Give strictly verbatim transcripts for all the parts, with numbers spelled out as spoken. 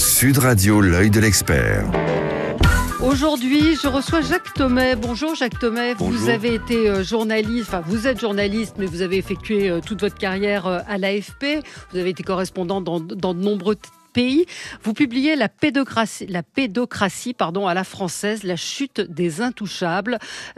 Sud Radio, l'œil de l'expert. Aujourd'hui, je reçois Jacques Thomet. Bonjour Jacques Thomet. Bonjour. Vous avez été journaliste, enfin vous êtes journaliste, mais vous avez effectué toute votre carrière à l'A F P. Vous avez été correspondant dans, dans de nombreux pays. Vous publiez la pédocratie, la pédocratie pardon, à la française, la chute des intouchables.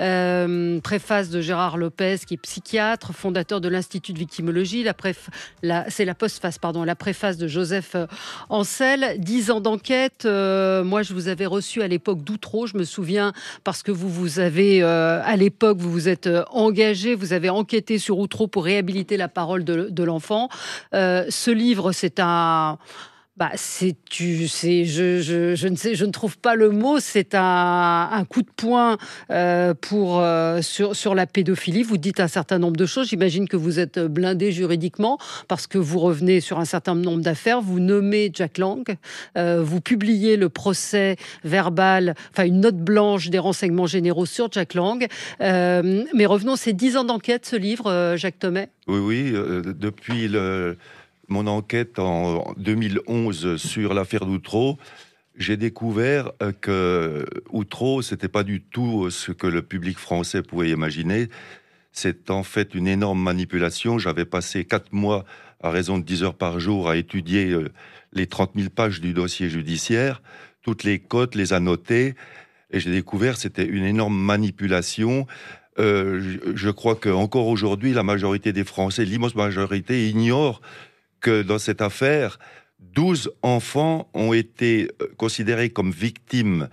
Euh, préface de Gérard Lopez, qui est psychiatre, fondateur de l'Institut de victimologie. La préf, la, c'est la postface, pardon, la préface de Joseph Ancel. Dix ans d'enquête. Euh, moi, je vous avais reçu à l'époque d'Outreau. Je me souviens parce que vous vous avez, euh, à l'époque, vous vous êtes engagé, vous avez enquêté sur Outreau pour réhabiliter la parole de, de l'enfant. Euh, ce livre, c'est un... Bah, c'est, tu, c'est, je, je, je ne sais, je ne trouve pas le mot. C'est un, un coup de poing euh, pour euh, sur sur la pédophilie. Vous dites un certain nombre de choses. J'imagine que vous êtes blindé juridiquement parce que vous revenez sur un certain nombre d'affaires. Vous nommez Jack Lang. Euh, vous publiez le procès verbal, enfin une note blanche des renseignements généraux sur Jack Lang. Euh, mais revenons, c'est dix ans d'enquête, ce livre, euh, Jacques Thomet. Oui, oui. Euh, depuis le Mon enquête en deux mille onze sur l'affaire d'Outreau, j'ai découvert que Outreau, c'était pas du tout ce que le public français pouvait imaginer. C'est en fait une énorme manipulation. J'avais passé quatre mois, à raison de dix heures par jour, à étudier les trente mille pages du dossier judiciaire, toutes les cotes, les annoter, et j'ai découvert que c'était une énorme manipulation. Euh, je, je crois qu'encore aujourd'hui, la majorité des Français, l'immense majorité, ignorent que dans cette affaire, douze enfants ont été considérés comme victimes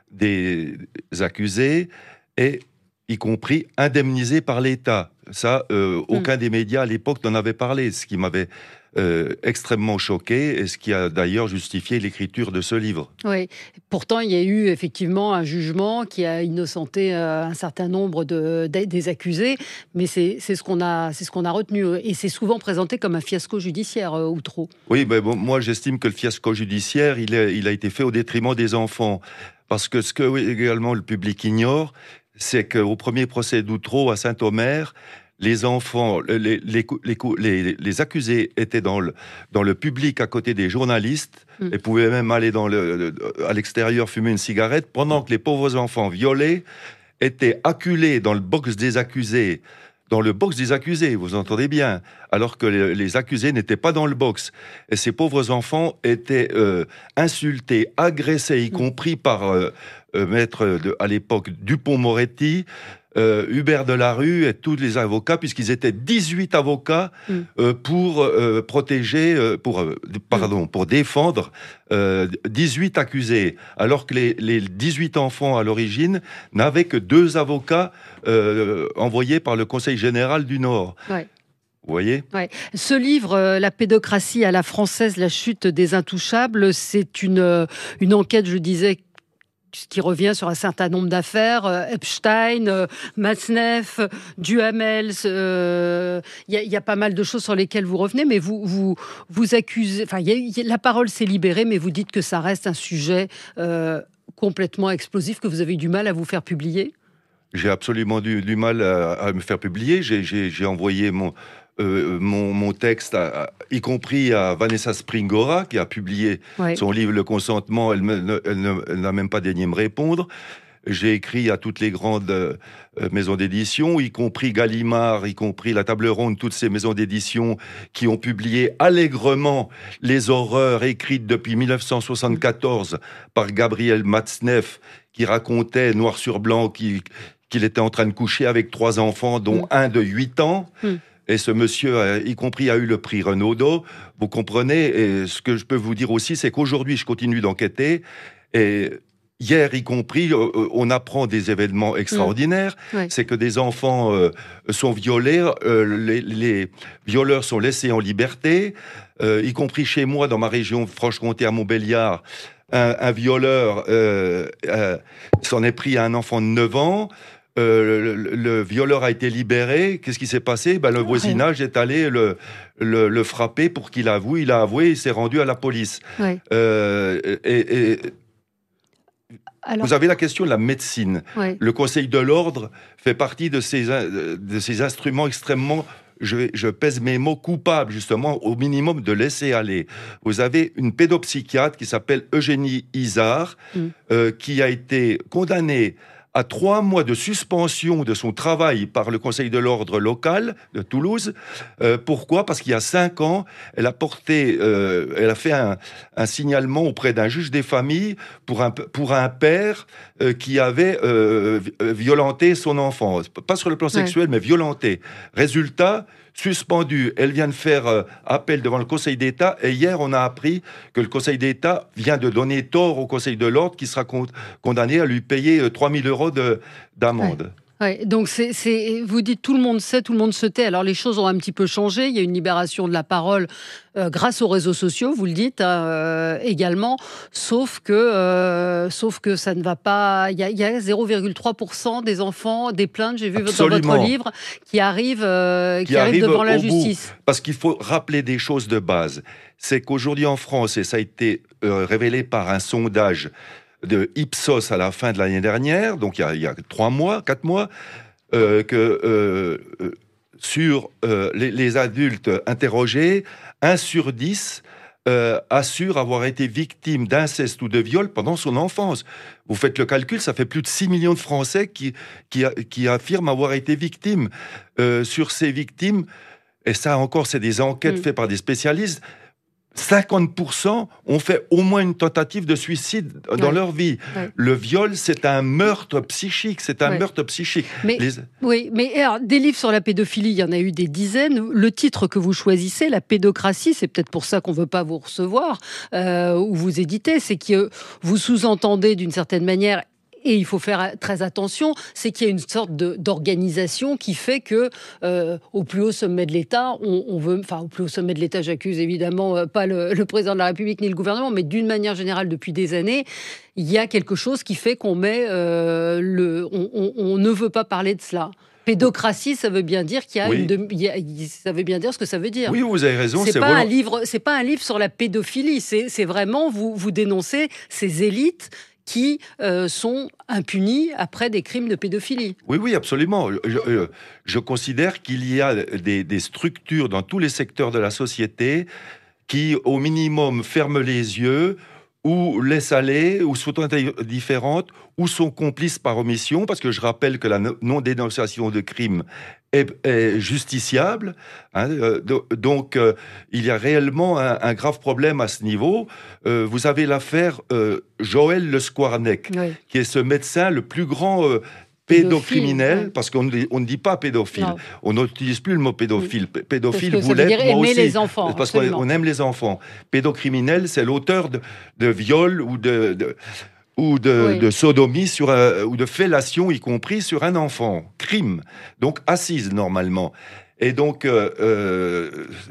des accusés et y compris indemnisés par l'État. Ça, euh, mmh. aucun des médias à l'époque n'en avait parlé, ce qui m'avait euh, extrêmement choqué et ce qui a d'ailleurs justifié l'écriture de ce livre. Oui, pourtant il y a eu effectivement un jugement qui a innocenté euh, un certain nombre de, de, des accusés, mais c'est, c'est, ce qu'on a, c'est ce qu'on a retenu et c'est souvent présenté comme un fiasco judiciaire, euh, Outreau. Oui, ben bon, moi j'estime que le fiasco judiciaire, il a, il a été fait au détriment des enfants. Parce que ce que oui, également le public ignore, c'est qu'au premier procès d'Outreau à Saint-Omer, les enfants, les, les, les, les, les accusés étaient dans le, dans le public à côté des journalistes mmh. et pouvaient même aller dans le, à l'extérieur fumer une cigarette, pendant que les pauvres enfants violés étaient acculés dans le box des accusés. Dans le box des accusés, vous entendez bien, alors que les, les accusés n'étaient pas dans le box. Et ces pauvres enfants étaient euh, insultés, agressés, y compris par euh, euh, maître de, à l'époque Dupond-Moretti, euh, Hubert Delarue et tous les avocats, puisqu'ils étaient dix-huit avocats mm. euh, pour euh, protéger, euh, pour euh, pardon, pour défendre euh, dix-huit accusés, alors que les, les dix-huit enfants à l'origine n'avaient que deux avocats euh, envoyés par le Conseil général du Nord. Ouais. Vous voyez ? Ouais. Ce livre, euh, La pédocratie à la française, la chute des intouchables, c'est une, une enquête, je disais, qui revient sur un certain nombre d'affaires, euh, Epstein, euh, Matzneff, Duhamel, il euh, y, y a pas mal de choses sur lesquelles vous revenez, mais vous vous, vous accusez, enfin, y a, y a, la parole s'est libérée, mais vous dites que ça reste un sujet euh, complètement explosif, que vous avez eu du mal à vous faire publier. J'ai absolument du, du mal à, à me faire publier, j'ai, j'ai, j'ai envoyé mon... Euh, mon, mon texte, à, à, y compris à Vanessa Springora, qui a publié ouais. son livre Le Consentement. Elle, me, elle, ne, elle n'a même pas daigné me répondre. J'ai écrit à toutes les grandes euh, maisons d'édition, y compris Gallimard, y compris La Table Ronde, toutes ces maisons d'édition qui ont publié allègrement les horreurs écrites depuis dix-neuf cent soixante-quatorze par Gabriel Matzneff, qui racontait noir sur blanc qu'il, qu'il était en train de coucher avec trois enfants, dont mmh. un de huit ans. Mmh. Et ce monsieur, y compris, a eu le prix Renaudot. Vous comprenez ? Et ce que je peux vous dire aussi, c'est qu'aujourd'hui, je continue d'enquêter. Et hier, y compris, on apprend des événements extraordinaires. Mmh. Ouais. C'est que des enfants euh, sont violés. Euh, les, les violeurs sont laissés en liberté. Euh, y compris chez moi, dans ma région Franche-Comté, à Montbéliard, un, un violeur euh, euh, s'en est pris à un enfant de neuf ans. Euh, le, le violeur a été libéré. Qu'est-ce qui s'est passé ? Ben, le oh, voisinage rien. est allé le, le, le frapper pour qu'il avoue. Il a avoué, il s'est rendu à la police. Ouais. Euh, et, et... Alors... Vous avez la question de la médecine. Ouais. Le Conseil de l'ordre fait partie de ces, de ces instruments extrêmement je, je pèse mes mots, coupable, justement, au minimum de laisser aller. Vous avez une pédopsychiatre qui s'appelle Eugénie Izard, mm. euh, qui a été condamnée à trois mois de suspension de son travail par le Conseil de l'ordre local de Toulouse. Euh, pourquoi ? Parce qu'il y a cinq ans, elle a porté, euh, elle a fait un, un signalement auprès d'un juge des familles pour un, pour un père euh, qui avait euh, violenté son enfant. Pas sur le plan sexuel, ouais. mais violenté. Résultat, suspendue. Elle vient de faire euh, appel devant le Conseil d'État et hier, on a appris que le Conseil d'État vient de donner tort au Conseil de l'Ordre qui sera con- condamné à lui payer euh, trois mille euros de, d'amende. Ouais. Ouais, donc c'est, c'est, vous dites tout le monde sait, tout le monde se tait. Alors les choses ont un petit peu changé. Il y a une libération de la parole euh, grâce aux réseaux sociaux, vous le dites euh, également. Sauf que, euh, sauf que ça ne va pas. Il y a, il y a zéro virgule trois pour cent des enfants, des plaintes, j'ai vu Absolument. Dans votre livre, qui arrivent, euh, qui, qui arrivent devant la justice. Bout. Parce qu'il faut rappeler des choses de base. C'est qu'aujourd'hui en France, et ça a été euh, révélé par un sondage de Ipsos à la fin de l'année dernière, donc il y a, il y a trois mois, quatre mois, euh, que euh, sur euh, les, les adultes interrogés, un sur dix euh, assure avoir été victime d'inceste ou de viol pendant son enfance. Vous faites le calcul, ça fait plus de six millions de Français qui, qui, qui affirment avoir été victimes. Euh, sur ces victimes, et ça encore, c'est des enquêtes mmh. faites par des spécialistes, cinquante pour cent ont fait au moins une tentative de suicide dans ouais. leur vie. Ouais. Le viol, c'est un meurtre psychique. C'est un ouais. meurtre psychique. Mais, Les... Oui, mais alors, des livres sur la pédophilie, il y en a eu des dizaines. Le titre que vous choisissez, La pédocratie, c'est peut-être pour ça qu'on ne veut pas vous recevoir euh, ou vous éditer, c'est que vous sous-entendez d'une certaine manière, et il faut faire très attention, c'est qu'il y a une sorte de, d'organisation qui fait que, euh, au plus haut sommet de l'État, on, on veut, enfin au plus haut sommet de l'État, j'accuse évidemment euh, pas le, le président de la République ni le gouvernement, mais d'une manière générale depuis des années, il y a quelque chose qui fait qu'on met euh, le, on, on, on ne veut pas parler de cela. Pédocratie, ça veut bien dire qu'il y a oui. une, de, il y a, ça veut bien dire ce que ça veut dire. Oui, vous avez raison. C'est, c'est pas volo... un livre, c'est pas un livre sur la pédophilie. C'est, c'est vraiment vous, vous dénoncez ces élites qui euh, sont impunis après des crimes de pédophilie. Oui, oui, absolument. Je, euh, je considère qu'il y a des, des structures dans tous les secteurs de la société qui, au minimum, ferment les yeux ou laissent aller, ou sont indifférentes, ou sont complices par omission, parce que je rappelle que la non-dénonciation de crimes est, est justiciable. Hein, euh, donc, euh, il y a réellement un, un grave problème à ce niveau. Euh, vous avez l'affaire euh, Joël Le Squarnec, oui. qui est ce médecin le plus grand... Euh, pédocriminel, ouais. parce qu'on on ne dit pas pédophile. Non. On n'utilise plus le mot pédophile. Oui. Pédophile, vous l'êtes, moi aimer aussi. Les enfants, parce absolument. qu'on aime les enfants. Pédocriminel, c'est l'auteur de, de viol ou de... de ou de, oui. de sodomie sur un, ou de fellation, y compris sur un enfant. Crime. Donc, assise, normalement. Et donc, euh, euh,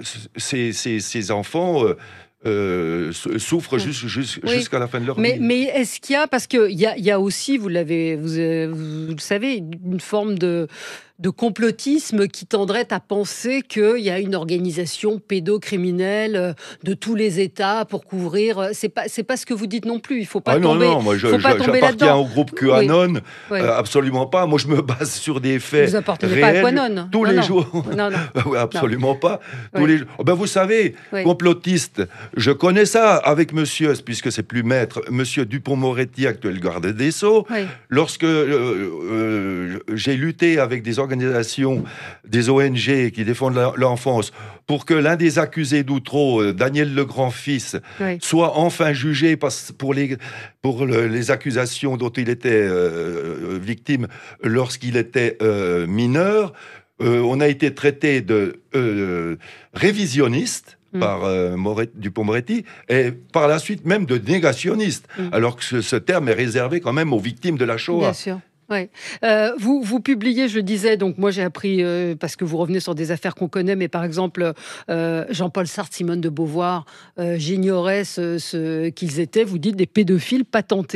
ces, ces, ces enfants... Euh, Euh, souffrent juste, juste, oui. jusqu'à la fin de leur mais, vie. Mais est-ce qu'il y a, parce qu'il y a, y a aussi, vous l'avez, vous, vous le savez, une forme de, de complotisme qui tendrait à penser qu'il y a une organisation pédocriminelle de tous les États pour couvrir. C'est pas, c'est pas ce que vous dites non plus. Il faut pas ah tomber. Non, non, moi je, faut pas je, tomber j'appartiens là-dedans. au groupe QAnon. Oui. Oui. Euh, absolument pas. Moi, je me base sur des faits vous appartenez réels. Pas à QAnon. Tous non, les non. jours. Non, non. absolument non. pas. Tous oui. les jours. Oh ben, vous savez, oui. complotiste. Je connais ça avec Monsieur, puisque c'est plus maître, Monsieur Dupond-Moretti, actuel garde des Sceaux. Oui. Lorsque euh, euh, j'ai lutté avec des organisations, des O N G qui défendent la, l'enfance, pour que l'un des accusés d'Outreau, Daniel le Grand-Fils, oui. soit enfin jugé pour les, pour le, les accusations dont il était euh, victime lorsqu'il était euh, mineur, euh, on a été traité de euh, révisionniste par euh, Moret, Dupond-Moretti, et par la suite même de négationniste, mm. alors que ce, ce terme est réservé quand même aux victimes de la Shoah. Bien sûr. Ouais. Euh, vous, vous publiez, je le disais, donc moi j'ai appris, euh, parce que vous revenez sur des affaires qu'on connaît, mais par exemple, euh, Jean-Paul Sartre, Simone de Beauvoir, euh, j'ignorais ce, ce, qu'ils étaient, vous dites, des pédophiles patentés.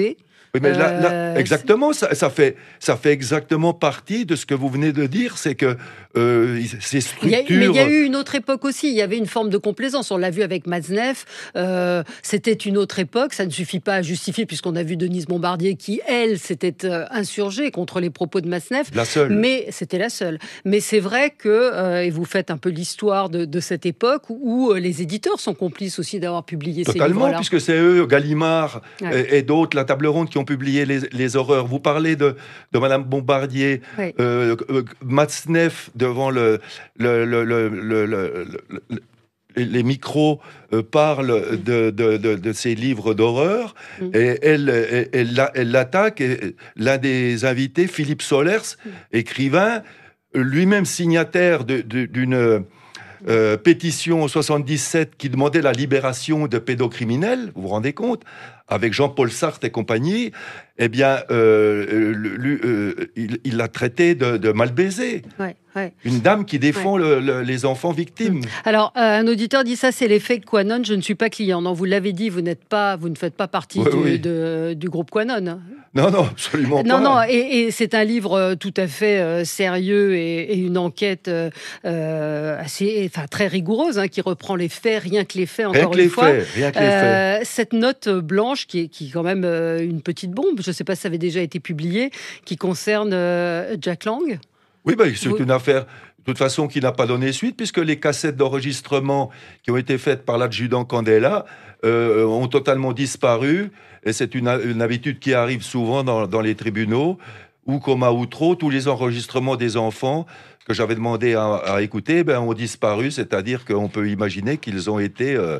Oui, mais là, là, Euh, exactement, ça, ça, fait, ça fait exactement partie de ce que vous venez de dire, c'est que euh, ces Il y a- structures... mais il y a eu une autre époque aussi. Il y avait une forme de complaisance. On l'a vu avec Matzneff. Euh, c'était une autre époque. Ça ne suffit pas à justifier, puisqu'on a vu Denise Bombardier qui, elle, s'était euh, insurgée contre les propos de Matzneff. La seule. Mais c'était la seule. Mais c'est vrai que, euh, et vous faites un peu l'histoire de, de cette époque où euh, les éditeurs sont complices aussi d'avoir publié ces livres-là. Totalement, puisque c'est eux, Gallimard Ouais. et, et d'autres, la table ronde, qui ont publié les, les horreurs. Vous parlez de, de Madame Bombardier, Ouais. euh, euh, Matzneff devant le, le, le, le, le, le- le- les micros euh, parle de, de, de, de ces livres d'horreur Mm. et elle, elle, elle, l'a- elle l'attaque. Et l'un des invités, Philippe Solers, Mm. écrivain, lui-même signataire de- de- d'une euh, pétition en soixante-dix-sept qui demandait la libération de pédocriminels, vous vous rendez compte, avec Jean-Paul Sartre et compagnie, eh bien, euh, lui, euh, il il l'a traité de, de mal baisé. Ouais, ouais. Une dame qui défend le- le- les enfants victimes. Alors, euh, un auditeur dit ça, c'est l'effet Quanon. Je ne suis pas client. Non, vous l'avez dit, vous n'êtes pas, vous ne faites pas partie Oui, du, oui. de- du groupe Quanon. Non, non, absolument Non, pas. non, et, et c'est un livre euh, tout à fait euh, sérieux et, et une enquête euh, euh, assez, enfin très rigoureuse, hein, qui reprend les faits, rien que les faits. Rien Encore que une les fois. faits, rien que les faits. Euh, cette note blanche qui est, qui est quand même euh, une petite bombe. Je ne sais pas si ça avait déjà été publié, qui concerne euh, Jack Lang. Oui, ben, c'est Vous- une affaire, de toute façon, qui n'a pas donné suite, puisque les cassettes d'enregistrement qui ont été faites par l'adjudant Candela euh, ont totalement disparu. Et c'est une, une habitude qui arrive souvent dans, dans les tribunaux, où, comme à Outreau, tous les enregistrements des enfants que j'avais demandé à, à écouter ben, ont disparu, c'est-à-dire qu'on peut imaginer qu'ils ont été... euh,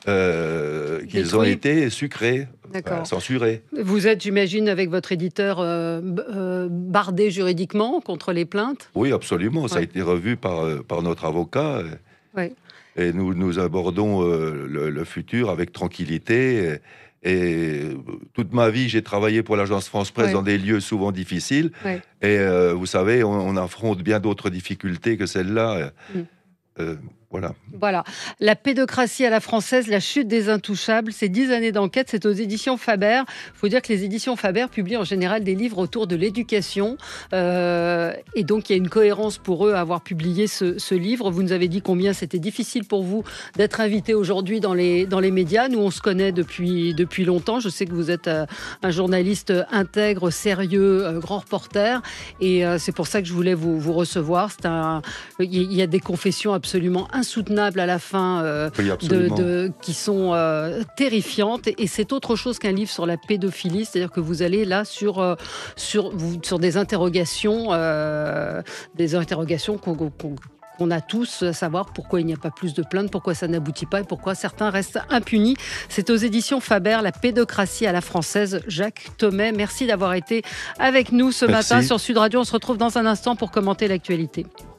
euh, qu'ils ont Détruits. été sucrés, D'accord. euh, censurés. Vous êtes, j'imagine, avec votre éditeur euh, b- euh, bardé juridiquement contre les plaintes. Oui, absolument. Ça a Ouais. été revu par, euh, par notre avocat. Ouais. Et nous, nous abordons euh, le, le futur avec tranquillité. Et, et toute ma vie, j'ai travaillé pour l'Agence France-Presse Ouais. dans des lieux souvent difficiles. Ouais. Et euh, vous savez, on, on affronte bien d'autres difficultés que celle-là. Mm. Euh, voilà. Voilà. La pédocratie à la française, la chute des intouchables, c'est dix années d'enquête, c'est aux éditions Faber. Il faut dire que les éditions Faber publient en général des livres autour de l'éducation. Euh, et donc, il y a une cohérence pour eux à avoir publié ce, ce livre. Vous nous avez dit combien c'était difficile pour vous d'être invité aujourd'hui dans les, dans les médias. Nous, on se connaît depuis, depuis longtemps. Je sais que vous êtes euh, un journaliste intègre, sérieux, euh, grand reporter. Et euh, c'est pour ça que je voulais vous, vous recevoir. C'est un, il y a des confessions absolument insoutenables à la fin euh, Oui, de, absolument. de- qui sont euh, terrifiantes. Et c'est autre chose qu'un livre sur la pédophilie, c'est-à-dire que vous allez là sur, euh, sur, vous- sur des interrogations, euh, des interrogations qu'on qu'on- qu'on a tous, à savoir pourquoi il n'y a pas plus de plaintes, pourquoi ça n'aboutit pas et pourquoi certains restent impunis. C'est aux éditions Faber, La pédocratie à la française. Jacques Thomet, merci d'avoir été avec nous ce Merci. matin sur Sud Radio. On se retrouve dans un instant pour commenter l'actualité.